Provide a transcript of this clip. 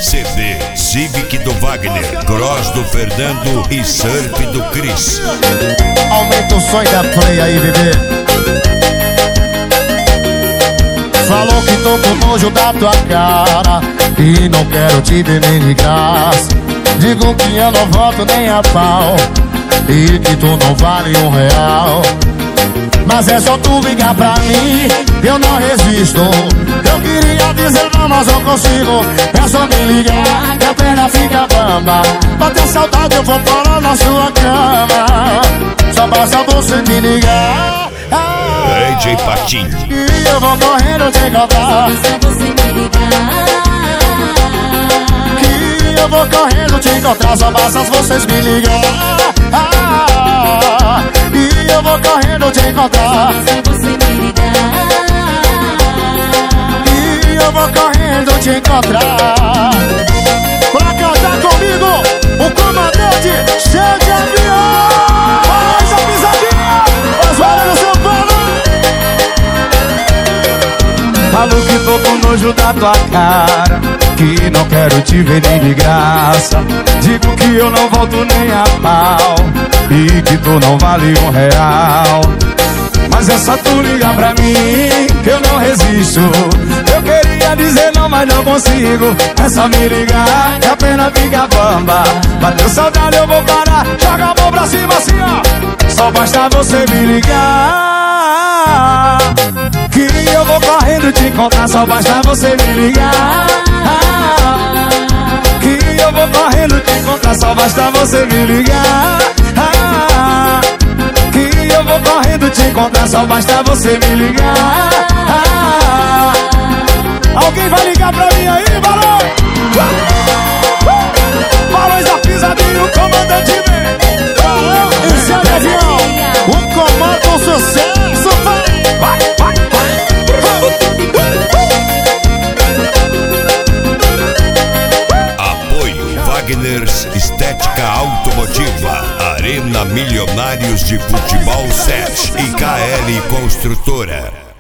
CD Civic do Wagner, Cross do Fernando e Surf do Cris. Aumenta o som da play aí, bebê. Falou que tô com nojo da tua cara e não quero te ver nem de graça. Digo que eu não volto nem a pau e que tu não vale R$1. Mas é só tu ligar pra mim, eu não resisto. Eu queria dizer não, mas não consigo. É só me ligar, que a perna fica bamba. Bater saudade eu vou parar na sua cama. Só basta você me ligar. DJ Patinho. E eu vou correndo te encontrar. Que eu vou correndo te encontrar. Só basta vocês me ligar. E eu vou correndo te encontrar. E eu vou correndo te encontrar. Pra cantar comigo, o comandante cheio de avião. Faz a pisadinha, faz hora no São Paulo. Falo que tô com nojo da tua cara, que não quero te ver nem de graça. Digo que eu não volto nem a pau e que tu não vale R$1. Mas é só tu ligar pra mim, que eu não resisto. Eu queria dizer não, mas não consigo. É só me ligar, que a pena fica bamba. Bateu saudade, eu vou parar. Joga a mão pra cima assim, ó. Só basta você me ligar, que eu vou correndo te encontrar. Só basta você me ligar, que eu vou correndo te encontrar. Só basta você me ligar, que eu vou correndo te encontrar. Só basta você me ligar. Alguém vai ligar pra mim aí, Balão? Balões da pisadinha, o comandante vem. Esse é o avião, o comando com sucesso. Vai, vai, vai. Apoio Wagner's Estética Automotiva, Arena Milionários de Futebol 7 e KL Construtora.